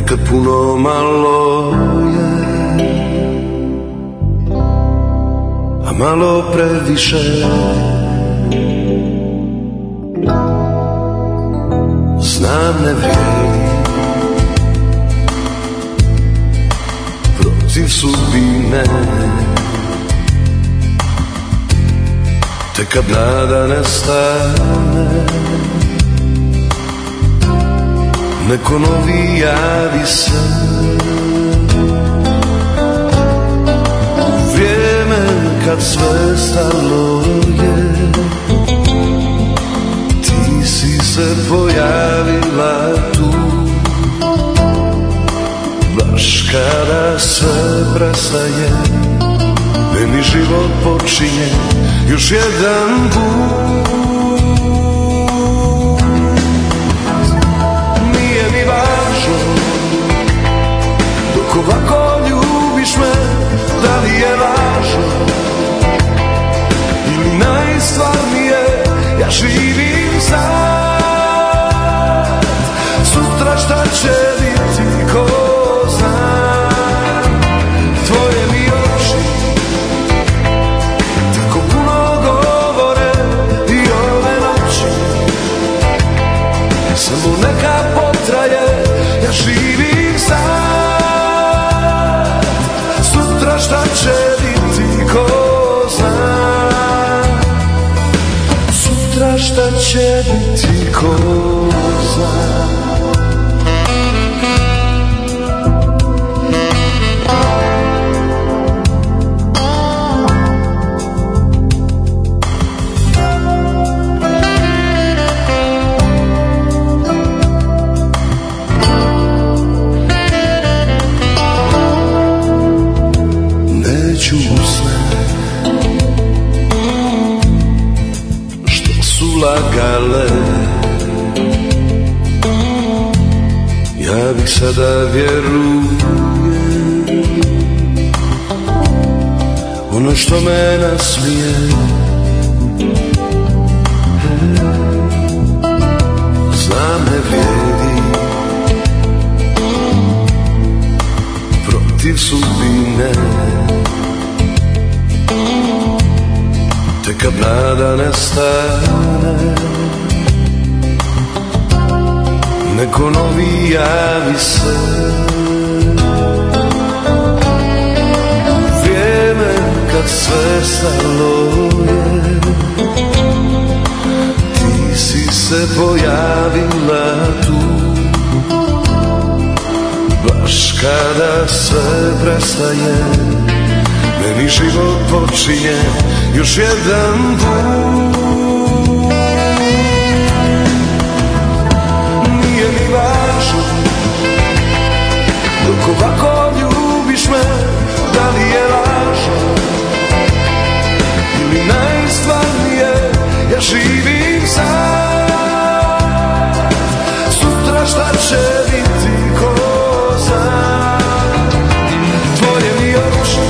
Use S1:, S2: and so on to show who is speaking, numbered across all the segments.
S1: nekad puno malo je, a malo previše. Znam ne vrijedi protiv sudbine, te kad nada nestane, neko novi javi se. U vrijeme kad sve stalo je, ti si se pojavila tu. Baš kada sve prestaje, meni život počinje još jedan put. Dok ovako ljubiš me, da li je lažno ili najstvarnije, ja živim sad. Sutra šta će biti, ko zna. Tvoje mi oči tako puno govore i ove noći, samo neka potraje, ja živim sad. Šta će biti, ko zna. Sutra šta će biti, ko zna. Lagale, ja bih sada vjerujem ono što me nasmije. Znam ne vrijedi protiv sudbine, te kad nada nestane, neko novi javi se. U vrijeme kad sve stalo je, ti si se pojavila tu. Baš kada sve prestaje, meni život počinje još jedan put. Nije mi važno dok ovako ljubiš me, da li je lažno ili najstvarnije, ja živim sad. Sutra šta će biti, ko zna. Tvoje mi oči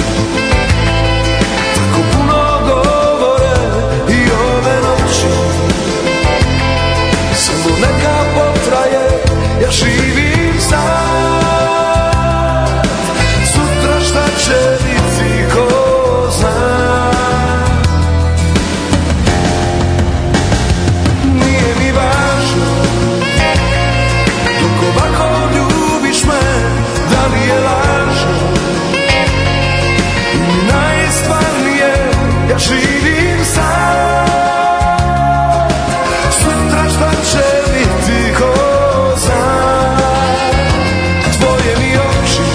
S1: tako puno govore i ove noći, samo neka potraje, ja živim sad. Sutra šta će biti, ko zna. Nije mi važno dok ovako ljubiš me, da li je lažno ili najstvarnije, ja živim sad. Sutra šta će biti, ko zna. Tvoje mi oči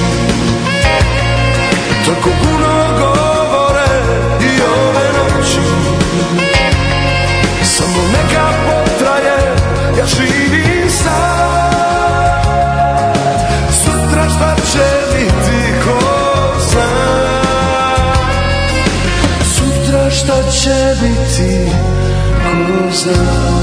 S1: tako puno govore i ove noći, samo neka potraje, ja živim sad. Sutra šta će biti, ko zna. Sutra šta će biti, ko zna.